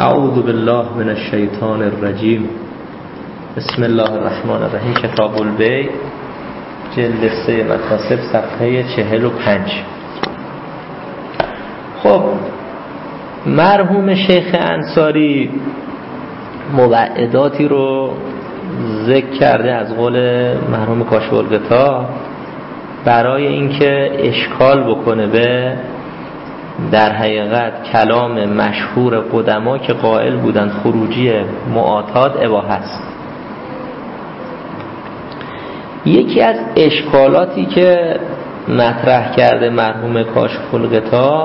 اعوذ بالله من الشیطان الرجیم. بسم الله الرحمن الرحیم. کتاب البیع جلد 3 مکاسب صفحه 45. خب مرحوم شیخ انصاری موعداتی رو ذکر کرده از قول مرحوم کاشف الغطا برای اینکه اشکال بکنه به در حقیقت کلام مشهور قدما که قائل بودن خروجی معاتات اباحه است. یکی از اشکالاتی که مطرح کرده مرحوم کاشف الغطا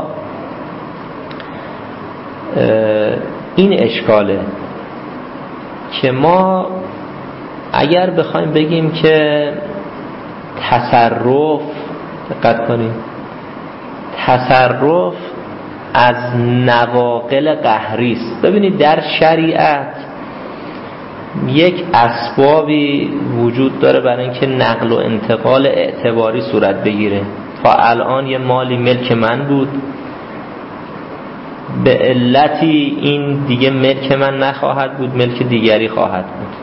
این اشکاله که ما اگر بخوایم بگیم که تصرف، دقت کنیم، تصرف از نواقل قهری است. ببینید در شریعت یک اسبابی وجود داره برای اینکه نقل و انتقال اعتباری صورت بگیره. تا الان یه مالی ملک من بود، به علتی این دیگه ملک من نخواهد بود، ملک دیگری خواهد بود.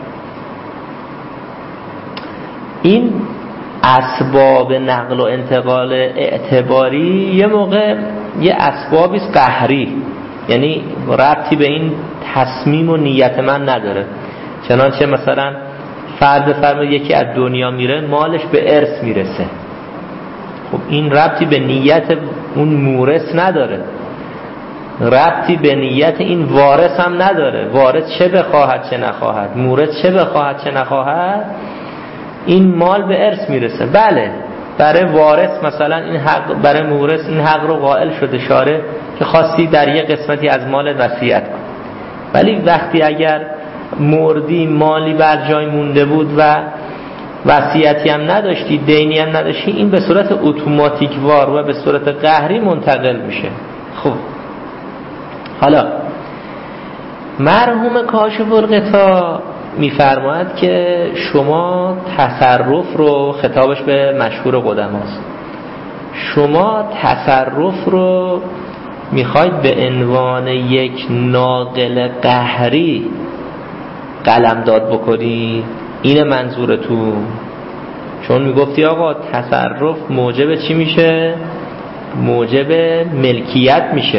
این اسباب نقل و انتقال اعتباری یه موقع یه اسبابی است قهری، یعنی ربطی به این تصمیم و نیت من نداره. چنانچه مثلا فرض یکی از دنیا میره، مالش به ارث میرسه، خب این ربطی به نیت اون مورث نداره، ربطی به نیت این وارث هم نداره. وارث چه بخواهد چه نخواهد، مورث چه بخواهد چه نخواهد، این مال به ارث میرسه. بله برای وارث مثلا این حق، برای مورث این حق رو قائل شده شارع که خواستی در یه قسمتی از مال وصیت کن. ولی وقتی اگر مردی مالی بر جای مونده بود و وصیتی هم نداشتی، دینی هم نداشتی، این به صورت اتوماتیک وار و به صورت قهری منتقل میشه. خب حالا مرحوم کاشف الغطا میفرماید که شما تصرف رو، خطابش به مشهور قدماست، شما تصرف رو میخواید به عنوان یک ناقل قهری قلمداد بکنی. این منظورتون؟ چون میگفتی آقا تصرف موجب چی میشه؟ موجب ملکیت میشه.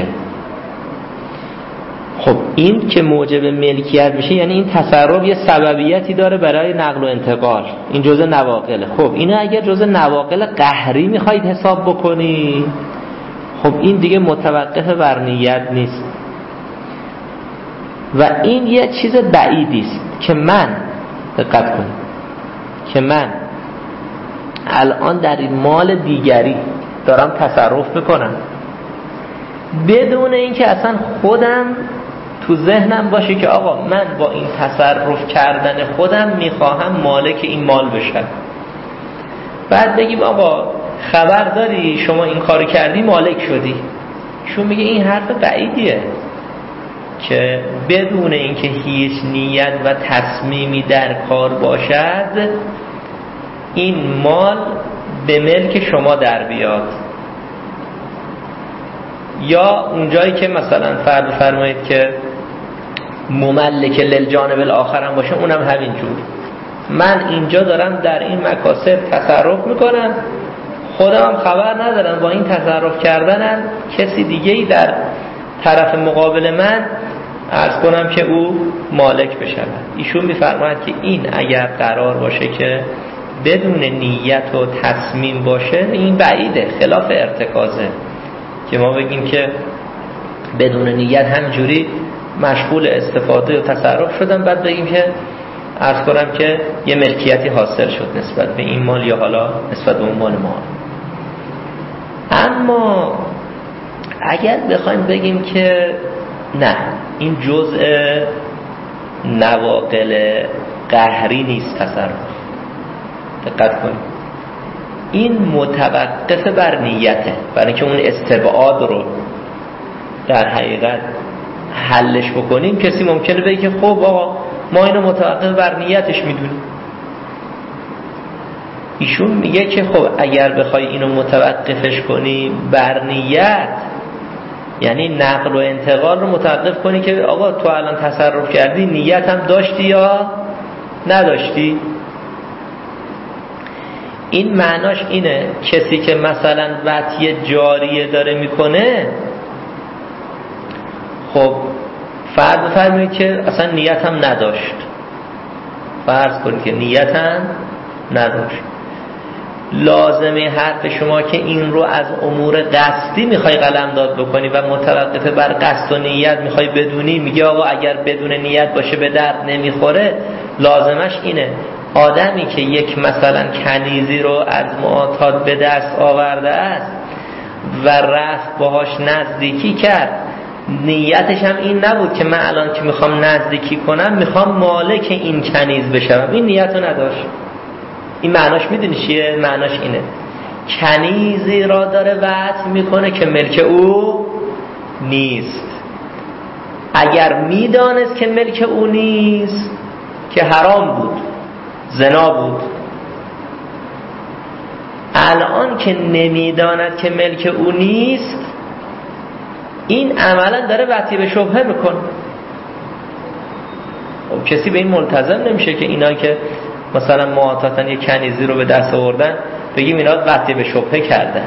خب این که موجب ملکیت میشه یعنی این تصرف یه سببیتی داره برای نقل و انتقال، این جزء نواقله. خب اینو اگر جزء نواقل قهری میخواید حساب بکنی، خب این دیگه متوقف بر نیت نیست و این یه چیز بعیدی است که من، دقت کنید، که من الان در این مال دیگری دارم تصرف میکنم بدون اینکه اصلا خودم تو ذهنم باشه که آقا من با این تصرف کردن خودم میخواهم مالک این مال بشم. بعد بگیم آقا خبر داری شما این کار کردی مالک شدی. شون میگه این حرف بعیدیه که بدون اینکه هیچ نیت و تصمیمی در کار باشد این مال به ملک شما در بیاد. یا اونجایی که مثلا فرمایید که مملک للجانب الاخر هم باشه، اونم همینجور. من اینجا دارم در این مکاسب تصرف میکنم، خودم هم خبر ندارم با این تصرف کردنم کسی دیگه‌ای در طرف مقابل من عرض کنم که او مالک بشه. ایشون میفرماید که این اگر قرار باشه که بدون نیت و تصمیم باشه، این بعیده، خلاف ارتکازه که ما بگیم که بدون نیت همجوری مشغول استفاده و تصرف شدم، بعد بگیم که عرض کنم که یه ملکیتی حاصل شد نسبت به این مال یا حالا نسبت به اون مال ما. اما اگر بخوایم بگیم که نه این جزء نواقل قهری نیست تصرف، دقت کنید، این متوقف بر نیته، برای اینکه اون استبعاد رو در حقیقت حلش بکنیم کسی ممکنه بگه که خب آقا ما اینو متوقف بر نیتش میدونیم. ایشون میگه که خب اگر بخوای اینو متوقفش کنی بر نیت، یعنی نقل و انتقال رو متوقف کنی که آقا تو الان تصرف کردی، نیت هم داشتی یا نداشتی. این معناش اینه کسی که مثلا وطی جاریه داره میکنه، خب فرض بفرمایید که اصلا نیت هم نداشت، فرض کنید که نیت هم نداشت، لازمه حرف شما که این رو از امور قصدی میخوای قلمداد بکنی و متوقف بر قصد و نیت میخوای بدونی، میگه آقا اگر بدون نیت باشه به درد نمیخوره. لازمش اینه آدمی که یک مثلا کنیزی رو از معتاد به دست آورده است و رفت باهاش نزدیکی کرد، نیتش هم این نبود که من الان که میخوام نزدیکی کنم میخوام مالک این کنیز بشم، این نیت رو نداشت. این معناش میدونی چیه؟ معناش اینه کنیزی را داره وعد میکنه که ملک او نیست. اگر میدانست که ملک او نیست که حرام بود، زنا بود. الان که نمیداند که ملک او نیست، این عملا داره وطی به شبهه میکنه. خب کسی به این ملتزم نمیشه که اینا که مثلا معتاتن یک کنیزی رو به دست آوردن بگیم اینا وطی به شبهه کردن.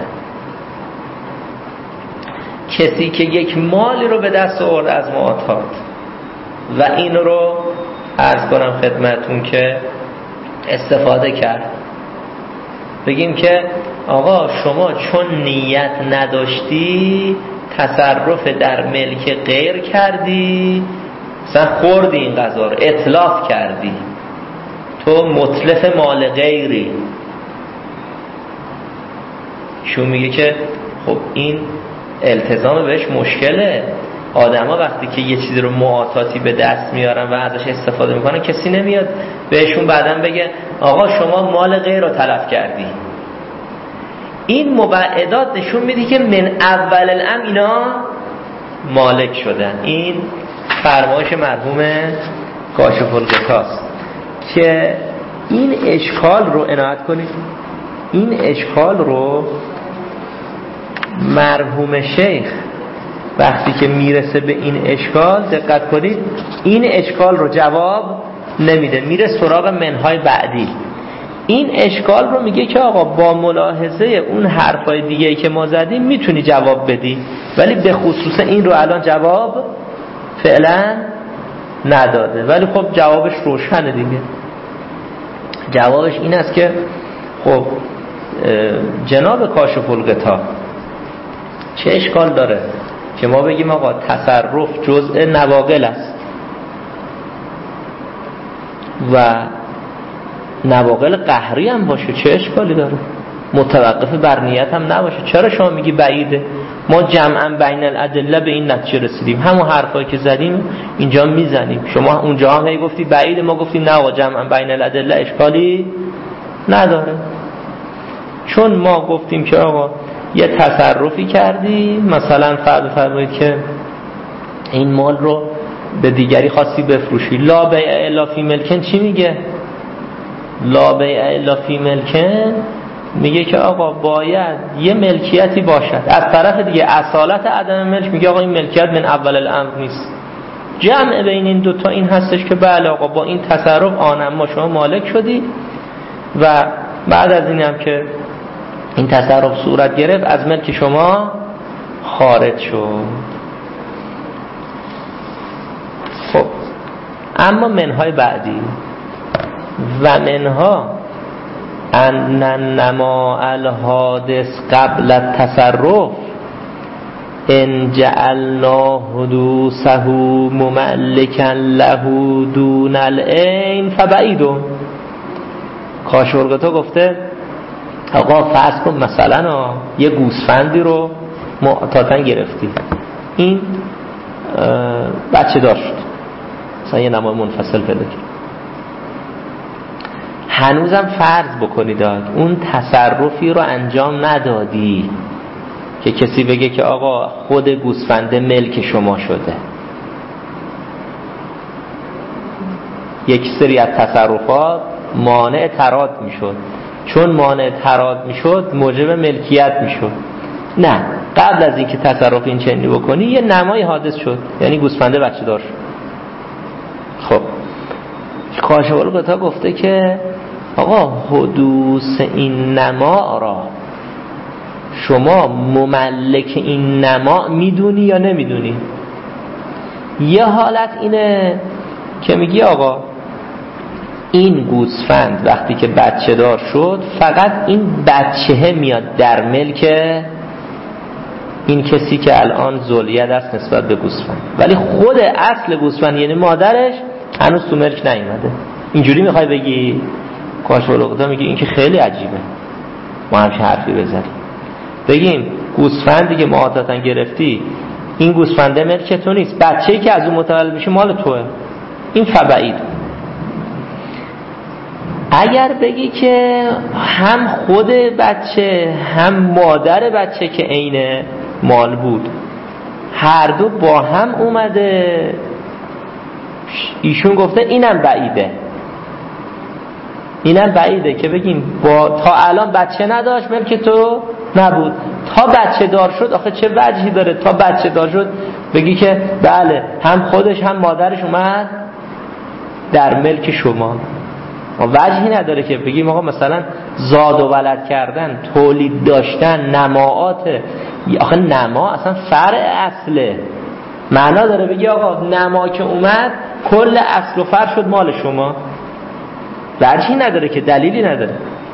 کسی که یک مالی رو به دست آورده از معتات و این رو عرض کنم خدمتون که استفاده کرد، بگیم که آقا شما چون نیت نداشتی تصرف در ملک غیر کردی، مثلا خوردی این غذا رو، اتلاف کردی، تو متلف مال غیری. شو میگه که خب این التزام بهش مشکله. آدما وقتی که یه چیزی رو معاطاتی به دست میارن و ازش استفاده میکنن، کسی نمیاد بهشون بعدن بگه آقا شما مال غیر رو تلف کردی. این مبعدات نشون میده که من اول الامر اینا مالک شدن. این فرمایش مرحوم کاشف الغطاست که این اشکال رو عنایت کنید. این اشکال رو مرحوم شیخ وقتی که میرسه به این اشکال، دقت کنید، این اشکال رو جواب نمیده، میره سراغ منهای بعدی. این اشکال رو میگه که آقا با ملاحظه اون حرفای دیگه‌ای که ما زدیم میتونی جواب بدی، ولی به خصوص این رو الان جواب فعلا نداده. ولی خب جوابش روشنه دیگه. جوابش این است که خب جناب کاشف الغطا چه اشکال داره که ما بگیم آقا تصرف جزء نواقل است و نواقل قهری هم باشه، چه اشکالی داره؟ متوقف بر نیت هم نباشه. چرا شما میگی بعیده؟ ما جمعا بین الادله به این نتیجه رسیدیم. همون حرفایی که زدیم اینجا میزنیم. شما اونجا هم هی گفتی بعیده، ما گفتیم نه آقا جمعا بین الادله اشکالی نداره. چون ما گفتیم که آقا یه تصرفی کردی، مثلا فرض که این مال رو به دیگری خواستی بفروشی، لا بیع الا فی ملکن چی میگه؟ لا بیع الا فی ملکن میگه که آقا باید یه ملکیتی باشد. از طرف دیگه اصالت عدم ملک میگه آقا این ملکیت من اول الامر نیست. جمع بین این دوتا این هستش که بله آقا با این تصرف آنم ما شما مالک شدی و بعد از این هم که این تصرف صورت گرفت از ملک شما خارج شد. خب اما منهای بعدی و منها ان نما الحادث قبل التصرف ان جعلنا حدوثه مملکا له دون العین فبعید. کاشف الغطا گفته آقا فرض کن مثلا یه گوسفندی رو معتادن گرفتی، این بچه داشت، مثلا یه نمای منفصل پیدا کرد، هنوزم فرض بکنید اون تصرفی رو انجام ندادی که کسی بگه که آقا خود گوسفند ملک شما شده. یک سری از تصرفات مانع تراد میشد، چون مانع تراد میشد موجب ملکیت میشد. نه قبل از اینکه تصرف این چنینی بکنی یه نمای حادث شد، یعنی گوسفنده بچه دار شد. خب کاشف الغطا گفته که آقا حدوث این نما را شما مملک این نما میدونی یا نمیدونی؟ یه حالت اینه که میگی آقا این گوسفند وقتی که بچه دار شد فقط این بچه میاد در ملک این کسی که الان ذوالید است نسبت به گوسفند، ولی خود اصل گوسفند یعنی مادرش هنوز تو ملک نیومده. اینجوری میخوای بگی؟ کاشف الغطا میگه این که خیلی عجیبه، ما همچه حرفی بزنیم بگیم گوسفندی که عادتا گرفتی این گوسفنده ملک تو نیست، بچه‌ای که از اون متولد میشه مال توه، این فبعید. اگر بگی که هم خود بچه هم مادر بچه که عین مال بود هر دو با هم اومده، ایشون گفته اینم بعیده، اینم بعیده که بگیم تا الان بچه نداشت ملک تو نبود، تا بچه دار شد. آخه چه وجهی داره تا بچه دار شد بگی که بله هم خودش هم مادرش اومد در ملک شما؟ وجهی نداره که بگیم آقا مثلا زاد و ولد کردن، تولید داشتن، نماعات. آخه نما اصلا فرع اصله، معنا داره بگی آقا نما که اومد کل اصل و فرع شد مال شما؟ وجهی نداره که، دلیلی نداره.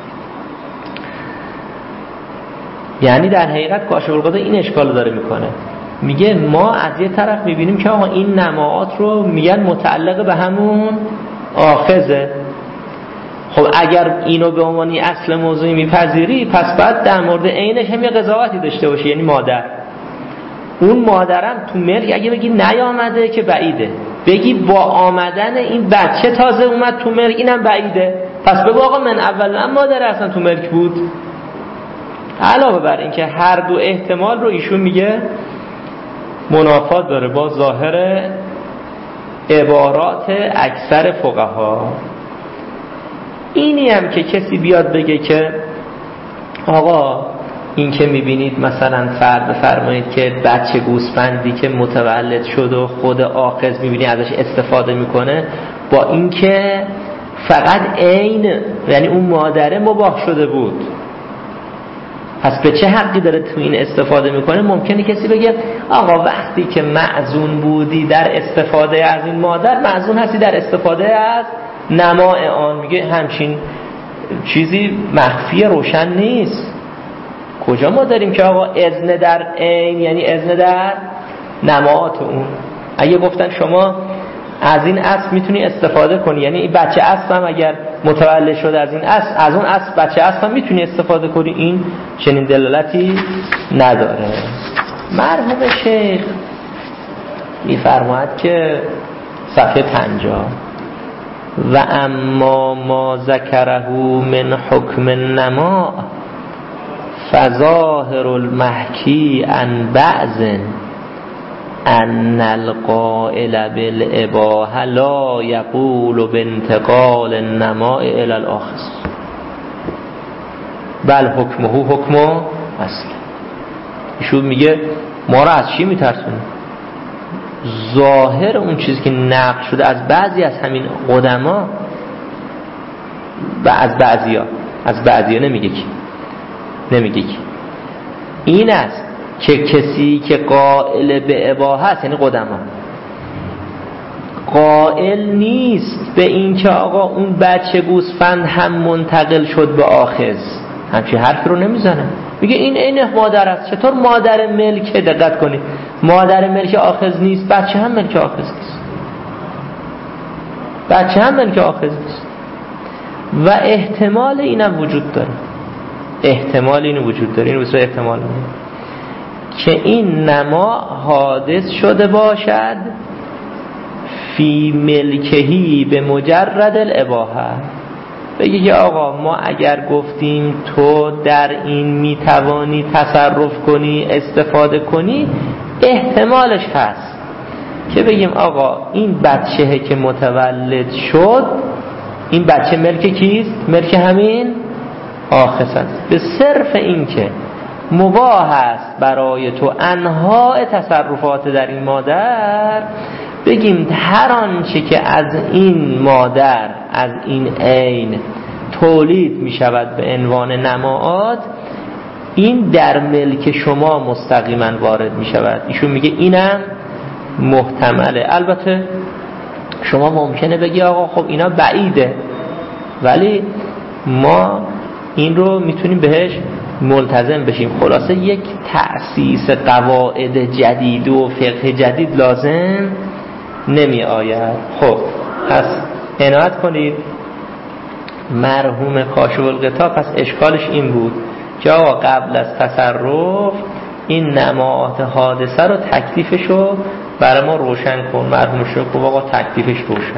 یعنی در حقیقت کاشف الغطا این اشکال داره میکنه، میگه ما از یه طرف میبینیم که آقا این نماعات رو میگن متعلق به همون آخذه. خب اگر اینو به عنوان اصل موضوعی میپذیری پس بعد در مورد عینش هم یه قضاوتی داشته باشی، یعنی مادر. اون مادرم تو ملک اگه بگی نیامده که بعیده، بگی با آمدن این بچه تازه اومد تو ملک اینم بعیده، پس بگو آقا من اول مادر اصلا تو ملک بود. علاوه بر این که هر دو احتمال رو ایشون میگه منافات داره با ظاهر عبارات اکثر فقها. اینی هم که کسی بیاد بگه که آقا این که میبینید مثلا فرض بفرمایید که بچه گوسفندی که متولد شد و خود آخذ میبینی ازش استفاده میکنه، با این که فقط عین یعنی اون مادره مباح شده بود، پس به چه حقی داره تو این استفاده میکنه؟ ممکنه کسی بگه آقا وقتی که معزون بودی در استفاده از این مادر، معزون هستی در استفاده از نماء آن. میگه همچین چیزی مخفی روشن نیست. کجا ما داریم که آقا اذن در عین یعنی اذن در نماعات اون؟ اگه گفتن شما از این اصل میتونی استفاده کنی، یعنی این بچه اصل هم اگر متولد شده از این اصل، از اون اصل بچه اصل هم میتونی استفاده کنی، این چنین دلالتی نداره. مرحوم شیخ میفرماید که صفحه 50 و اما ما ذکره من حکم النما فظاهر المحکی عن بعض ان القائل بالاباحه لا یقول بانتقال النماء الى الاخذ بل حکمه حکم اصل. ایشون میگه ما را از چی میترسونه؟ ظاهر اون چیزی که نقل شده از بعضی از همین قدما و از بعضیا نمیگه کی این است که کسی که قائل به اباحه است، یعنی قدما، قائل نیست به این که آقا اون بچه گوسفند هم منتقل شد به آخذ، همچین حرف رو نمیزنه. میگه این مادر است. چطور مادر ملک؟ دقت کنید، مادر ملک آخذ نیست، بچه هم ملک آخذ نیست، بچه هم ملک آخذ نیست. و احتمال اینم وجود داره، احتمال اینو وجود داره، این بسیار احتمال که این نما حادث شده باشد فی ملکهی به مجرد الاباحه. بگی که آقا ما اگر گفتیم تو در این میتوانی تصرف کنی استفاده کنی، احتمالش هست که بگیم آقا این بچه که متولد شد، این بچه ملک کیست؟ ملک همین آخذ است. به صرف این که مباح است برای تو انواع تصرفات در این مادر، بگیم هر آنچه که از این مادر، از این عین تولید می شود به عنوان نماعات، این در ملک شما مستقیما وارد می شود. ایشون میگه اینم محتمله. البته شما ممکنه بگی آقا خب اینا بعیده، ولی ما این رو میتونیم بهش ملتزم بشیم. خلاصه یک تأسیس قواعد جدید و فقه جدید لازم نمی آید. خب پس عنایت کنید، مرحوم کاشف الغطا پس اشکالش این بود که آقا قبل از تصرف این نماعات حادثه رو تکلیفش رو برای ما روشن کن. مرحوم شو که آقا تکلیفش روشن.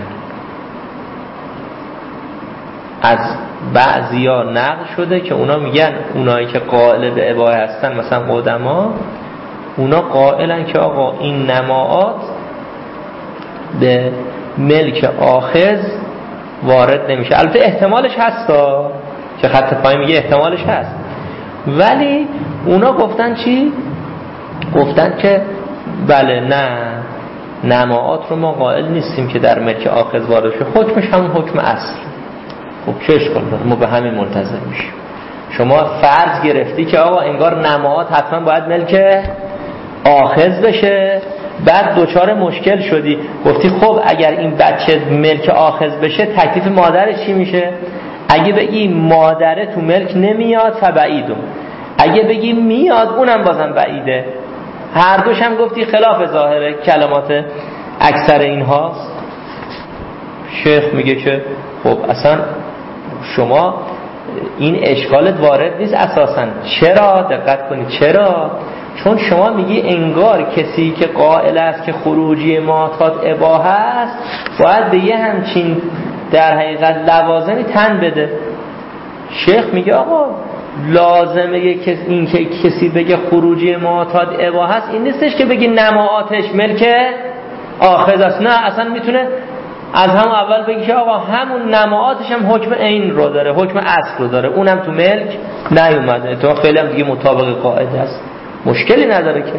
از بعضیا نقل شده که اونا میگن، اونایی که قائل به اباحه هستن مثلا قدما، اونا قائلن که آقا این نماعات به ملک آخذ وارد نمیشه. البته احتمالش هستا که خط پای میگه احتمالش هست، ولی اونا گفتن چی؟ گفتن که بله نه، نماعات رو ما قائل نیستیم که در ملک آخذ وارد شه، حکمش همون حکم اصل. خب چه اشکال داره؟ ما به همین ملتزم میشیم. شما فرض گرفتی که آقا انگار نماعات حتما باید ملک آخذ بشه، بعد دوچار مشکل شدی، گفتی خب اگر این بچه ملک آخذ بشه تکلیف مادرش چی میشه؟ اگه بگی مادره تو ملک نمیاد فبعیدون، اگه بگی میاد اونم بازم بعیده. هر دوش هم گفتی خلاف ظاهر کلمات اکثر اینهاست. شیخ میگه که خب اصلا شما این اشکالت وارد نیست اساساً. چرا؟ دقت کنید چرا؟ چون شما میگی انگار کسی که قائل است که خروجی معتاد اباحه است باید به یه همچین در حقیقت لوازمی تن بده. شیخ میگه آقا لازمه این که کسی بگه خروجی معتاد اباحه است این نیستش که بگی نماعاتش ملک آخذ است. نه، اصلا میتونه از همون اول بگی که آقا همون نماعاتش هم حکم عین رو داره، حکم اصل رو داره، اونم تو ملک نیومده، تو خیلی هم دیگه مطابق قاعده است، مشکلی نداره که.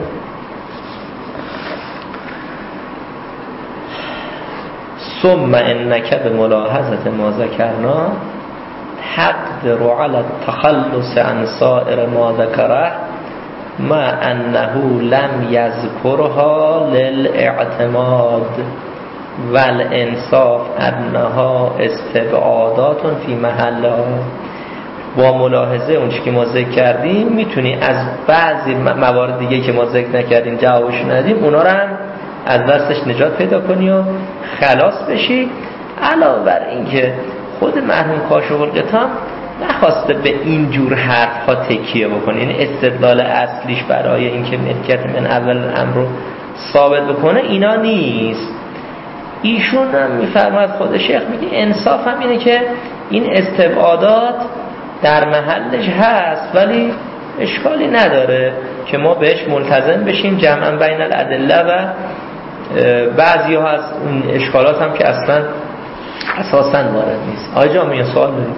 ثم انک بملاحظه ما ذکرنا تقدر على التخلص عن سائر ما ذکره ما انه لم یذکرها للاعتماد والانصاف انها استبعادات فی محلها. با ملاحظه اونچه که ما ذکر کردیم میتونی از بعضی موارد دیگه که ما ذکر نکردیم جوابش ندیم اونا رو هم از دستش نجات پیدا کنی و خلاص بشی. علاوه بر این که خود مرحوم کاشف الغطا نخواسته به این جور حرف ها تکیه بکنه، یعنی استدلال اصلیش برای اینکه ملکیت من اول الامر رو ثابت بکنه اینا نیست. ایشون هم میفرماید، خود شیخ میگه انصاف هم اینه که این استبعادات در محلش هست ولی اشکالی نداره که ما بهش ملتزم بشیم جمعا بین الادله و بعضی ها از اون اشکالات هم که اصلا اساساً وارد نیست. آقای جامی سوال داریم؟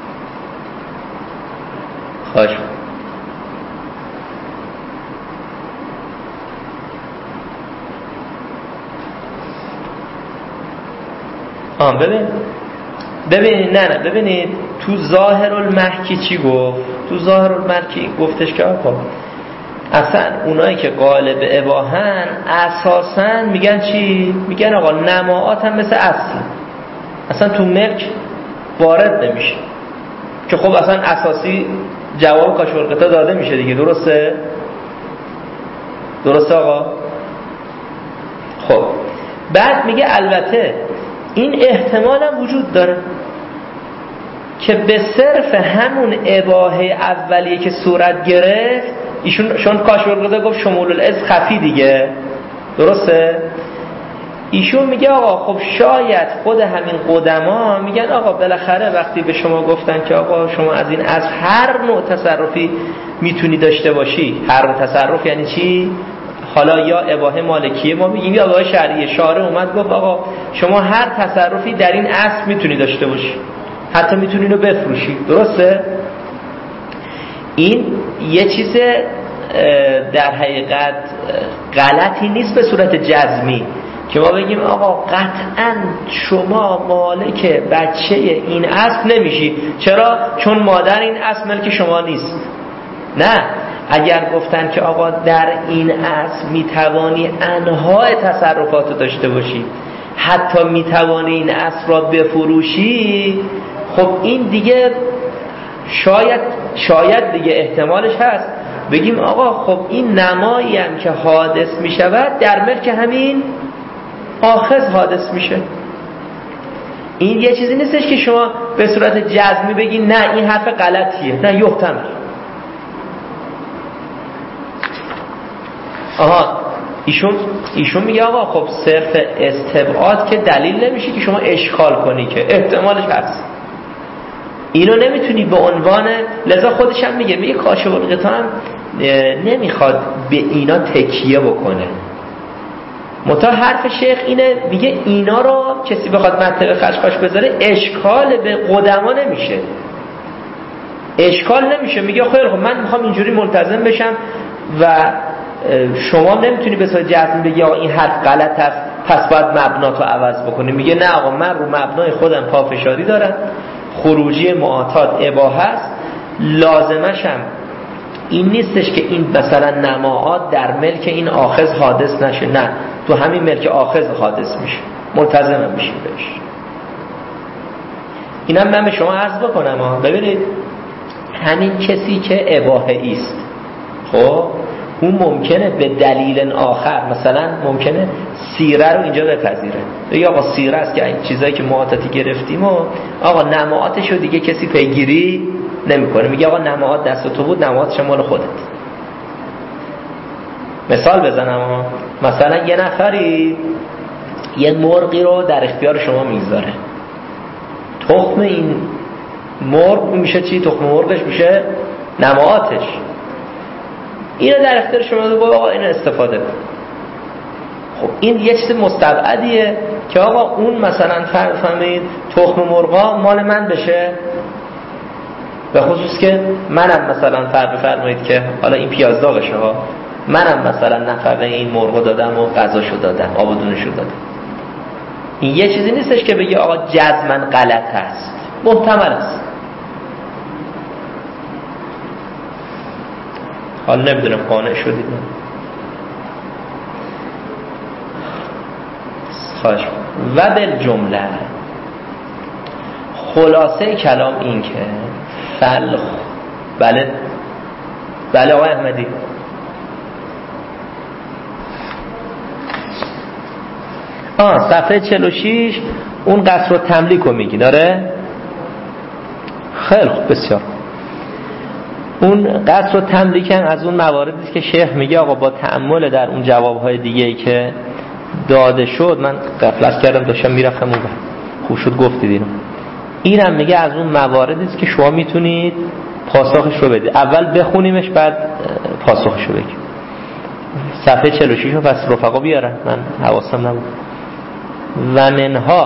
خواهش ببینید نه ببینید تو ظاهر المحکی چی گفت؟ تو ظاهر المحکی گفتش که آقا اصلا اونایی که قائل به اباحن اساساً میگن چی؟ میگن آقا نماعات هم مثل اصل اصلا تو ملک وارد نمیشه، که خب اصلا اساسی جواب کاشف الغطا داده میشه دیگه. درسته آقا؟ خب بعد میگه البته این احتمال هم وجود داره که به صرف همون اباحه اولیه که صورت گرفت ایشون چون کاشف الغطا گفت شمول الاذ خفی دیگه، درسته؟ ایشون میگه آقا خب شاید خود همین قدما میگن آقا بالاخره وقتی به شما گفتن که آقا شما از این از هر نوع تصرفی میتونی داشته باشی، هر نوع تصرف یعنی چی؟ حالا یا اباحه مالکیه ما میگیم یا اباحه شرعیه. شارع اومد گفت آقا شما هر تصرفی در این اصل میتونی داشته باشی، حتی میتونی رو بفروشی، درسته؟ این یه چیز در حقیقت غلطی نیست به صورت جزمی که ما بگیم آقا قطعا شما مالک بچه این اسب نمیشی. چرا؟ چون مادر این اسب ملک شما نیست. نه، اگر گفتن که آقا در این اسب میتوانی انواع تصرفات داشته باشی، حتی میتوانی این اسب را بفروشی، خب این دیگه شاید دیگه احتمالش هست بگیم آقا خب این نمایی هم که حادث میشود در ملک همین آخذ حادث میشه. این یه چیزی نیستش که شما به صورت جزمی بگی نه این حرف غلطیه، نه یحتمل. ایشون میگه آقا خب صرف استبعاد که دلیل نمیشه که شما اشکال کنی، که احتمالش هست. اینو نمیتونی به عنوان، لذا خودش هم میگه کاشف الغطا هم نمیخواد به اینا تکیه بکنه. متا حرف شیخ اینه، میگه اینا رو کسی بخواد منطق خشخاش بذاره اشکال به قدما نمیشه، اشکال نمیشه. میگه خیلی خب من میخوام اینجوری ملتزم بشم و شما نمیتونی به صورت جزم بگی آقا این حرف غلط است پس باید مبناتو عوض بکنی. میگه نه آقا من رو مبنای خودم پافشاری دارم، خروجی معتاد اباحه است، لازمشم این نیستش که این مثلا نماعات در ملک این آخذ حادث نشه، نه تو همین ملک آخذ حادث میشه، ملتزم میشی بهش. اینم من به شما عرض بکنم ببینید همین کسی که اباحه‌ای است، خب اون ممکنه به دلیل آخر مثلا ممکنه سیره رو اینجا بپذیره، یا آقا سیره است که این چیزایی که معاطاتی گرفتیم و آقا نماعاتش رو دیگه کسی پیگیری نمیکنه. میگه آقا نماعات دست تو بود، نماعاتش مال خودت. مثال بزنم، مثلا یه نفری یه مرغی رو در اختیار شما میذاره، تخم این مرغ میشه چی؟ تخم مرغش میشه نماعاتش. اینو در اختیار شما میذاره، آقا اینو استفاده کن. خب این یه چیز مستبعدیه که آقا اون مثلا فهمید تخم مرغا مال من بشه، به خصوص که منم مثلا فرمایید که حالا این پیاز داغشه ها، منم مثلا نفقه این مرغو دادم و غذاشو دادم، آبادونشو دادم. این یه چیزی نیستش که بگی آقا جزمن غلط هست، محتمل است. حالا نمیدونم قانع شدید نه؟ خواهش و بالجمله خلاصه کلام این که بله آقای احمدی، صفحه 46 اون قصر و تملیک رو میگی داره. خیلی خوب، بسیار. اون قصر و تملیک هم از اون مواردی است که شیخ میگه آقا با تأمل در اون جوابهای دیگه‌ای که داده شد، من غفلت کردم داشتم میرفتم اون خوب شد گفتید اینو. اینم میگه از اون مواردی است که شما میتونید پاسخش رو بدید. اول بخونیمش بعد پاسخش رو بگیم. صفحه 46 رو پس رفقا بیارن، من حواسم نبود. و منها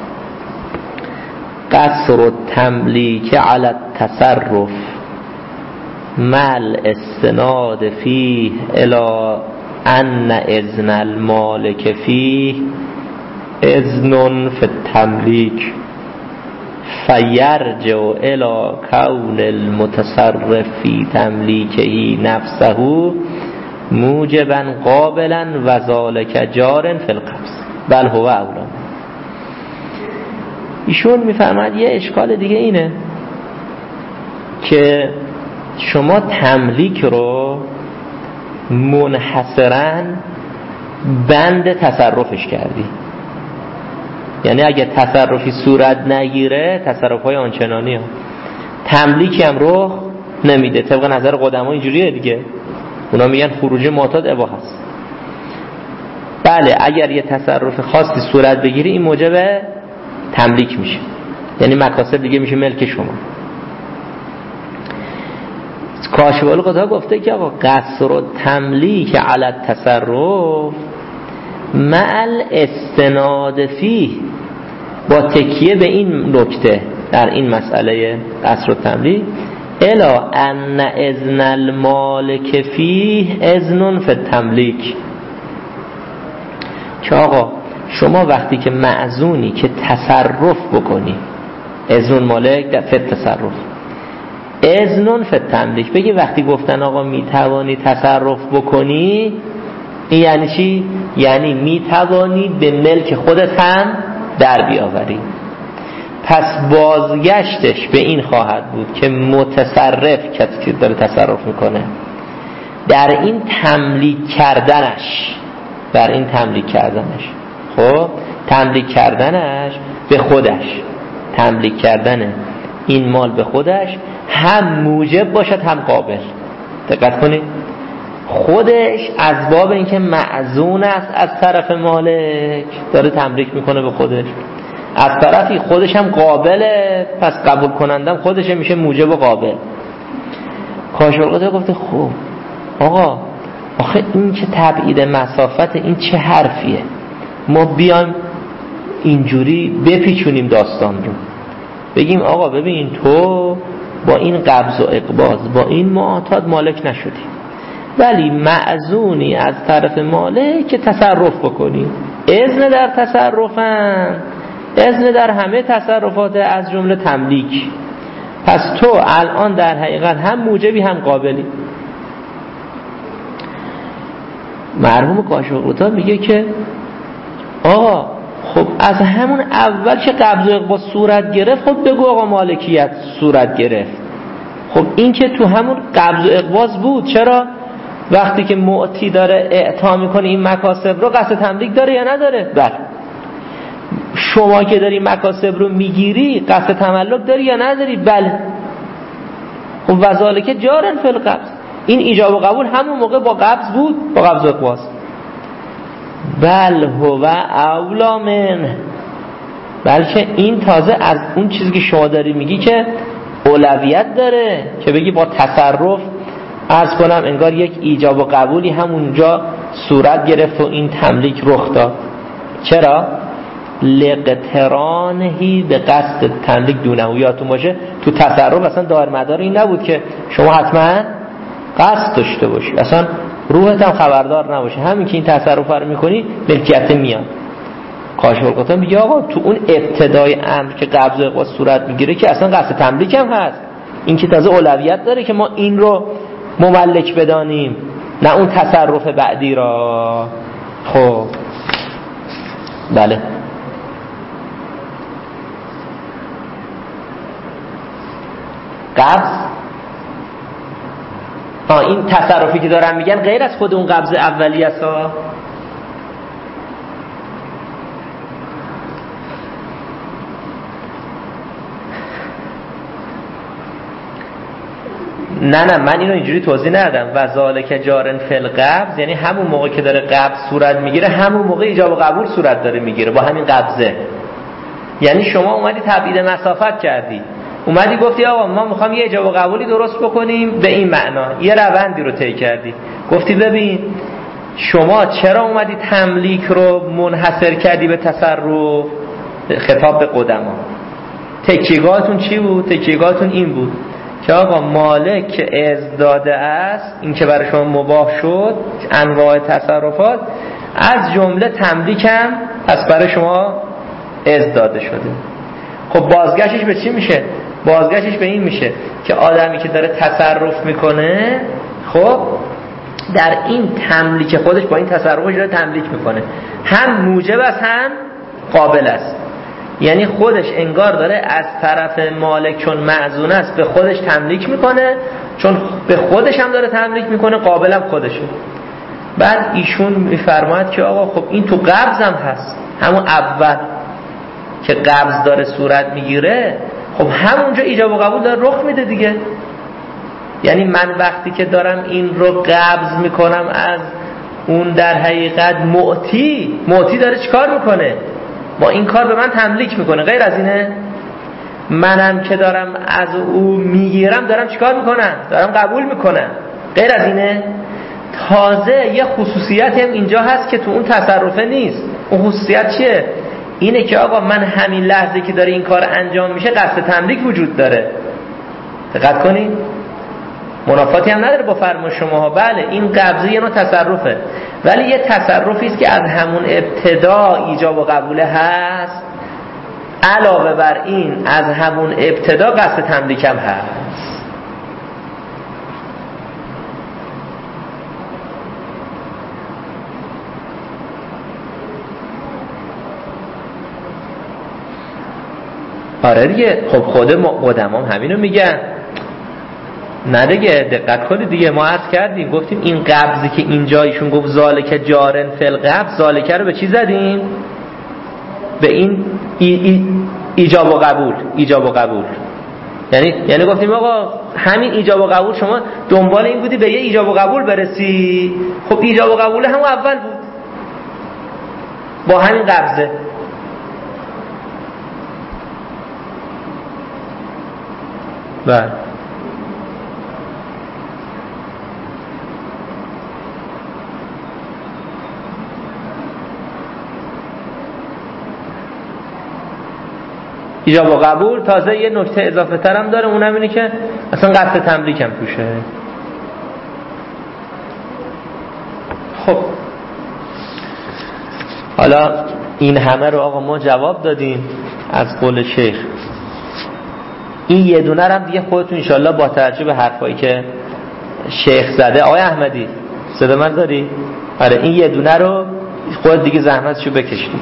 قصر التملیک علی التصرف مل استناد فیه الی ان اذن المالک فیه اذن فی التملیک فیرجع الی کون المتصرف فی تملیکه نفسه موجبا قابلا و ذالک جار فی القبض بل هو اولا. ایشون میفرماد یه اشکال دیگه اینه که شما تملیک رو منحصراً بند تصرفش کردی. یعنی اگه تصرفی صورت نگیره تصرف‌های آنچنانی ها، تملیکی هم رخ نمیده. طبق نظر قدما اینجوریه دیگه، اونا میگن خروج معتاد اباحه است. بله اگر یه تصرف خاصی صورت بگیره این موجب تملیک میشه، یعنی مکاسب دیگه میشه ملک شما. کاشف الغطا گفته که آقا قصر و تملیک علی التصرف مع الاستناد فیه، با تکیه به این نکته در این مسئله قصر و تملیک الا ان اذن المالک فیه اذن فی التملیک، که آقا شما وقتی که معزونی که تصرف بکنی، اذن مالک در فی التصرف، اذن فی التملیک، بگی وقتی گفتن آقا میتوانی تصرف بکنی، این یعنی چی؟ یعنی میتوانی به ملک خودت هم در بیاوری. پس بازگشتش به این خواهد بود که متصرف کسی که داره تصرف میکنه در این تملیک کردنش، خب تملیک کردنش به خودش، تملیک کردن این مال به خودش هم موجب باشد هم قابل. دقت کنید، خودش از باب اینکه معزون است از طرف مالک داره تملیک میکنه به خودش، از طرفی خودش هم قابله، پس قبول کنندم خودش میشه موجب و قابل. کاشف‌القطع گفته خب آقا آخه این چه تبعید مسافت، این چه حرفیه، ما بیایم اینجوری بپیچونیم داستان رو، بگیم آقا ببین تو با این قبض و اقباض با این معاطات مالک نشدی، ولی معزونی از طرف مالک که تصرف بکنی، اذن در تصرفن، اذن در همه تصرفات از جمله تملیک. پس تو الان در حقیقت هم موجبی هم قابلی. مرحوم کاشف‌القطع میگه که آقا خب از همون اول که قبض و اقباض صورت گرفت، خب بگو آقا مالکیت صورت گرفت. خب این که تو همون قبض و اقباض بود، چرا وقتی که معطی داره اعطا میکنه این مکاسب رو قصد تملیک داره یا نداره؟ بله. شما که داری مکاسب رو میگیری قصد تملک داری یا نداری؟ بله. خب وذالک جارن فی القبض، این ایجاب و قبول همون موقع با قبض بود، با قبض و اقباض. بل هو اولا منه، بلکه این تازه از اون چیزی که شما داری میگی که اولویت داره که بگی با تصرف عرض کنم انگار یک ایجاب و قبولی همونجا صورت گرفت و این تملیک رخ داد. چرا؟ لقترانهی به قصد تملیک دونه. یادتون باشه تو تصرف اصلا دار مدار این نبود که شما حتما قصد داشته باشی، اصلا روحت هم خبردار نباشه، همین که این تصرف رو میکنی ملکیت میاد. کاشف‌القطع میگه آقا تو اون ابتدای امر که قبض و اقباض صورت میگیره که اصلا قصد تملیک هم هست، این که تازه اولویت داره که ما این رو مملک بدانیم، نه اون تصرف بعدی را. خب بله، قبض این تصرفی که دارن میگن غیر از خود اون قبض اولی است. نه من اینو اینجوری توضیح ندادم. وذالک جارن فی القبض یعنی همون موقع که داره قبض صورت میگیره همون موقع ایجاب و قبول صورت داره میگیره با همین قبضه. یعنی شما اومدی تبعید مسافت کردی، اومدی گفتی آقا ما میخوام یه ایجاب و قبولی درست بکنیم به این معنا، یه روندی رو طی کردی، گفتی ببین شما چرا اومدی تملیک رو منحصر کردی به تصرف؟ خطاب به قدما، تکیه‌گاهتون چی بود؟ تکیه‌گاهتون این بود که آقا مالک که اذن داده است، این که برای شما مباح شد انواع تصرفات از جمله تملیک هم پس برای شما اذن داده شده. خب بازگشتش به چی میشه؟ بازگشتش به این میشه که آدمی که داره تصرف میکنه خب در این تملیک خودش با این تصرفش داره تملیک میکنه، هم موجب است هم قابل است. یعنی خودش انگار داره از طرف مالک چون معزون است به خودش تملیک میکنه، چون به خودش هم داره تملیک میکنه قابل هم خودشه. بعد ایشون میفرماید که آقا خب این تو قبض هم هست، همون اول که قبض داره صورت میگیره خب همونجا ایجاب و قبول داره رخ میده دیگه. یعنی من وقتی که دارم این رو قبض میکنم از اون در حقیقت معطی داره چیکار میکنه؟ با این کار به من تملیک میکنه، غیر از اینه؟ منم که دارم از او میگیرم دارم چیکار میکنم؟ دارم قبول میکنم، غیر از اینه؟ تازه یه خصوصیت هم اینجا هست که تو اون تصرفه نیست. اون خصوصیت چیه؟ اینه که آقا من همین لحظه که داره این کار انجام میشه قصد تملیک وجود داره. دقت کنید منافاتی هم نداره با فرمان شماها. بله این قبضه یه نوع تصرفه، ولی یه تصرفی است که از همون ابتدا ایجاب و قبوله هست. علاوه بر این از همون ابتدا قصد تملیک هم هست. آره دیگه. خب خود قدمام همینو میگن. نه دیگه دقت کنید دیگه، ما عرض کردیم گفتیم این قبضی که اینجا ایشون گفت ذالک جارن فی القبض، ذالک رو به چی زدیم؟ به این ایجاب و قبول. ایجاب و قبول یعنی گفتیم آقا همین ایجاب و قبول شما دنبال این بودی به یه ایجاب و قبول برسی. خب ایجاب و قبول همون اول بود با همین قبضه. بله ایجاب و قبول. تازه یه نکته اضافه تر هم داره، اونم اینه که اصلا قصد تملیک هم توشه. خب حالا این همه رو آقا ما جواب دادیم از قول شیخ. این یه دونه هم دیگه خودتون انشالله با توجه به حرفایی که شیخ زده. آقای احمدی صدا من داری؟ آره این یه دونه رو خود دیگه زحمتشو بکشید.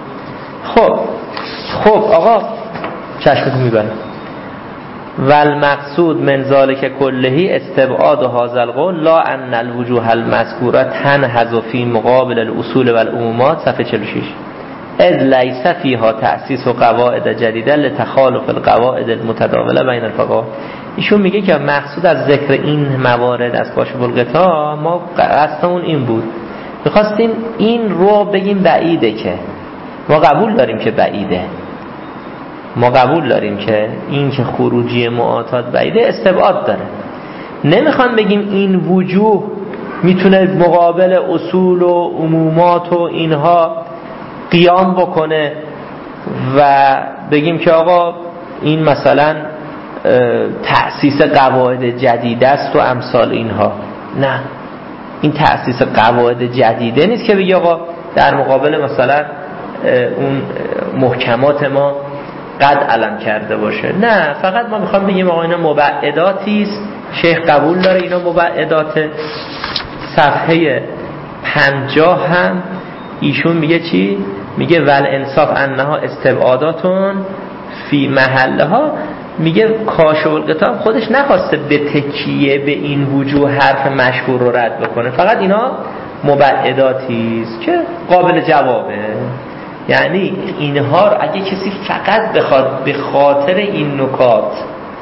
خب آقا چشمتون میبرم. والمقصود من ذالک کلهی استبعاد هذا القول لا ان الوجوه المذکوره تنحذ فی مقابل الاصول والعمومات. صفحه 46. اذ لیس فیها تأسیس و قواعد جدیده لتخالف القواعد المتداوله بین الفقهاء. ایشون میگه که مقصود از ذکر این موارد از کاشف الغطا ما قصدمون این بود، میخواستیم این رو بگیم بعیده، که ما قبول داریم که بعیده، ما قبول داریم که این که خروجی معاطات بعیده استبعاد داره. نمیخوان بگیم این وجوه میتونه مقابل اصول و عمومات و اینها قیام بکنه و بگیم که آقا این مثلا تأسیس قواعد جدیده است و امثال اینها. نه، این تأسیس قواعد جدیده نیست که بگی آقا در مقابل مثلا اون محکمات ما قد علم کرده باشه. نه، فقط ما میخوام بگیم آقا اینا مبعداتی است. شیخ قبول داره اینا مبعداته. صفحه 50 هم ایشون میگه چی؟ میگه ول انصاف انها استبعاداتون فی محلها. میگه کاشف الغطا خودش نخواسته به تکیه به این وجوه حرف مشهور رو رد بکنه، فقط اینا مبعداتی است که قابل جوابه. یعنی اینها رو اگه کسی فقط بخواد به خاطر این نکات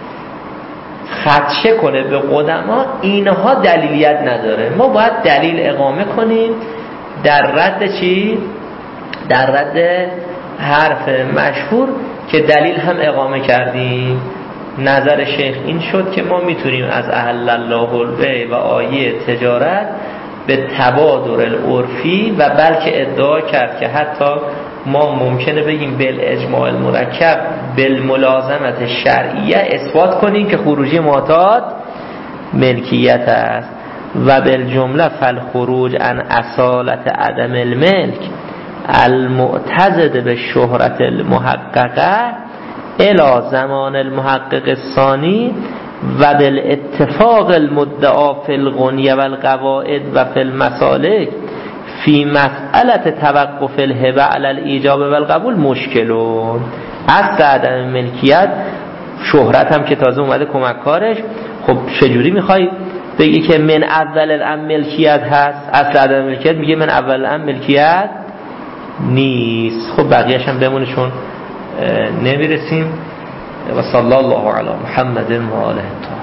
خدشه کنه به قدما، اینها دلیلیت نداره. ما باید دلیل اقامه کنیم در رد چی؟ در رد حرف مشهور که دلیل هم اقامه کردیم. نظر شیخ این شد که ما میتونیم از احل الله البیع و آیه تجارت به تبادر العرفی و بلکه ادعا کرد که حتی ما ممکنه بگیم بالاجماع المرکب بالملازمت شرعیه اثبات کنیم که خروجی معتاد ملکیت است و بالجمله فالخروج عن اصالت عدم الملک المعتضد به شهرت المحققه الى زمان المحقق الثانی و بالاتفاق المدعا فی الغنیه و القواعد و فی المسالک فی مسئله توقف الهبه علی الایجاب و القبول مشکلون. اصل عدم ملکیت شهرت هم که تازه اومده کمک کارش. خب چجوری میخوای بگی که من اول الامر ملکیت هست؟ اصل عدم ملکیت میگه من اول الامر ملکیت نیست. خب بقیه‌اش هم بمونه چون نمیرسیم. و صلی الله علی محمد و آله.